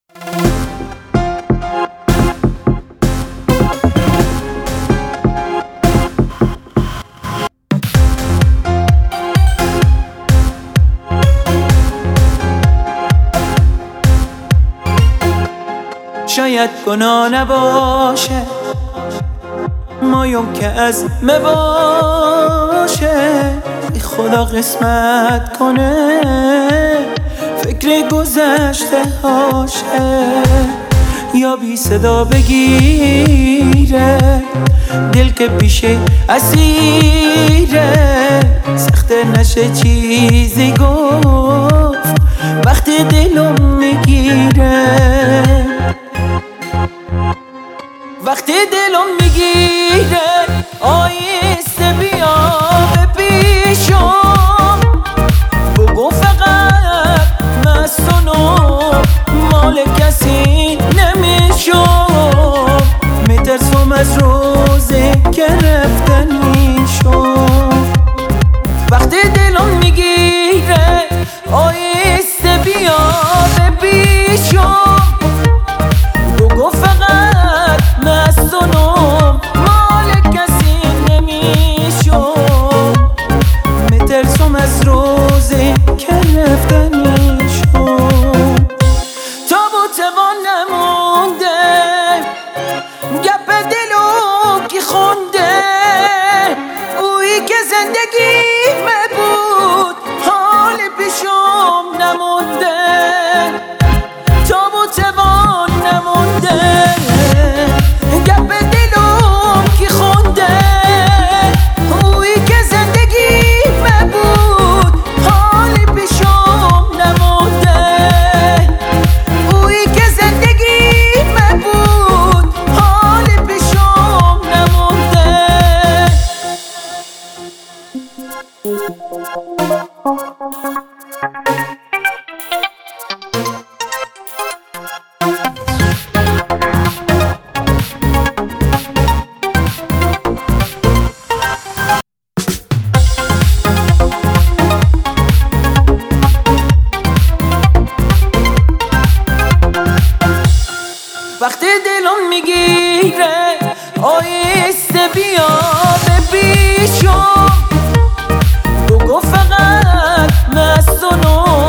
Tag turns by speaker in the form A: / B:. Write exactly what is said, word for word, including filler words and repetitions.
A: شاید گناه نباشه مایم که از مباشه خدا قسمت کنه فکر گذشته هاشه یا بی صدا بگیره دل که پیشه اسیره سخت نشه چیزی گفت وقتی دلم میگیره وقتی دلم میگیره آیسته بیا به پیشم بگو فقط مستونم مال کسی نمیشم میترسم از روزی که رفتن میشم وقتی دلم میگیره آیسته بیا به پیشم بگو فقط مستونم مال کسی نمیشم میترسم از روزی که رفتن میشم تابوت وان نمونده گپ دلو کی خونده اویی که زندگی بود حال پیشم نمونده تابوت وان نمونده گپ دلم کی خونده اویی که زندگی بود حال پیشم نمونده اویی که زندگی بود حال پیشم نمونده وقتی دلم میگیره آیسته بیا به پیشم بگو فقط مستونم